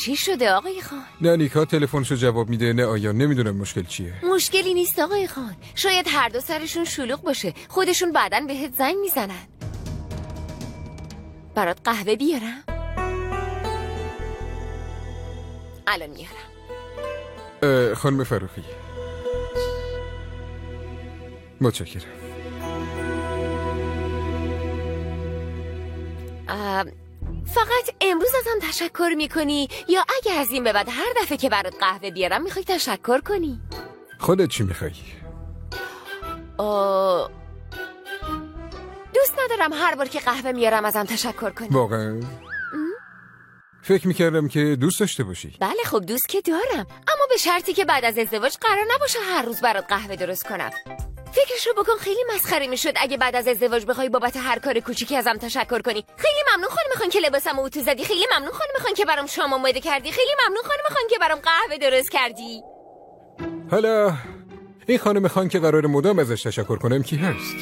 چی شده آقای خان؟ نه نیکا تلفنشو جواب میده، نه آیان. نمیدونم مشکل چیه. مشکلی نیست آقای خان، شاید هر دو سرشون شلوغ باشه، خودشون بعداً بهت زنگ میزنن. برات قهوه بیارم؟ الان میارم. خانم فروخی متشکرم. فقط امروز ازم تشکر میکنی یا اگه از این به بعد هر دفعه که برات قهوه بیارم میخوای تشکر کنی؟ خودت چی میخوای؟ دوست ندارم هر بار که قهوه میارم ازم تشکر کنی. واقعا؟ فکر میکردم که دوست داشته باشی. بله خب دوست که دارم، اما به شرطی که بعد از ازدواج قرار نباشه هر روز برات قهوه درست کنم. فکرشو بکن، خیلی مسخره میشد اگه بعد از ازدواج بخوای بابت هر کار کوچیکی ازم تشکر کنی. خیلی ممنون خانم خان که لباسمو اتو زدی، خیلی ممنون خانم خان که برام شام آماده کردی، خیلی ممنون خانم خان که برام قهوه درست کردی. حالا این خانم خان که قرار مدام ازش تشکر کنم کی هست؟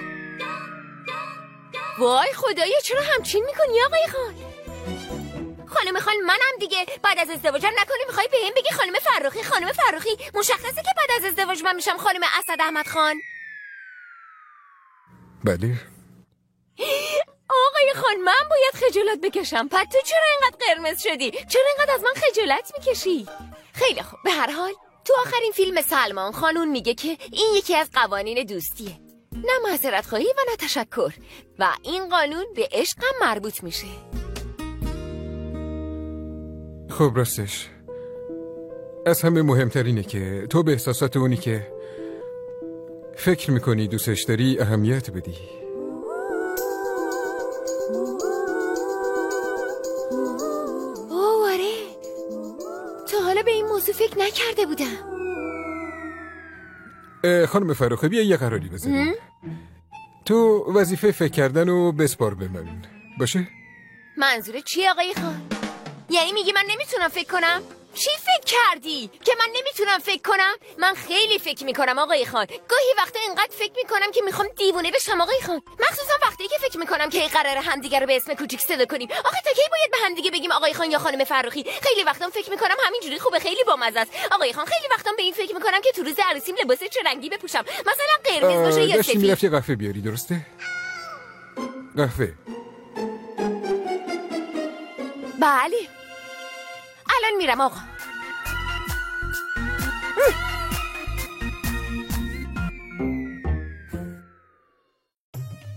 وای خدایا چرا همچین میکنی آقای خان؟ خانم خان منم دیگه. بعد از ازدواجم نکنی میخوای بهم بگی خانم فروخی؟ خانم فروخی مشخصه که بعد از ازدواج من میشم خانم اسد احمد خان. بله. آقای خان من باید خجالت بکشم. پس تو چرا اینقدر قرمز شدی؟ چرا اینقدر از من خجالت میکشی؟ خیلی خوب، به هر حال تو آخرین فیلم سلمان خانون میگه که این یکی از قوانین دوستیه، نه معذرت خواهی و نه تشکر، و این قانون به عشقم مربوط میشه. خب راستش از همه مهمترینه که تو به احساسات اونی که فکر میکنی دوستش داری اهمیت بدی. اوه آره، تا حالا به این موضوع فکر نکرده بودم. خانم فروخی بیا یه قراری بزنیم. تو وظیفه فکر کردن رو بسپار به من، باشه؟ منظور چی آقای خان؟ یعنی میگی من نمیتونم فکر کنم؟ چی فکر کردی؟ که من نمیتونم فکر کنم؟ من خیلی فکر میکنم آقای خان. گاهی وقتا اینقدر فکر میکنم که میخوام دیوونه بشم آقای خان. مخصوصا وقتی که فکر میکنم که قراره همدیگه رو به اسم کوچیک صدا کنیم. آخه تا کی باید به همدیگه بگیم آقای خان یا خانم فروخی؟ خیلی وقتا فکر میکنم همینجوری خوبه، خیلی بامزه است. آقای خان خیلی وقتا به این فکر میکنم که تو روز عروسیم لباس چه رنگی بپوشم، مثلا قرمز باشه یا سفید. میرفتی قهوه بیاری، درسته؟ قهوه. بله الان میرم آقا.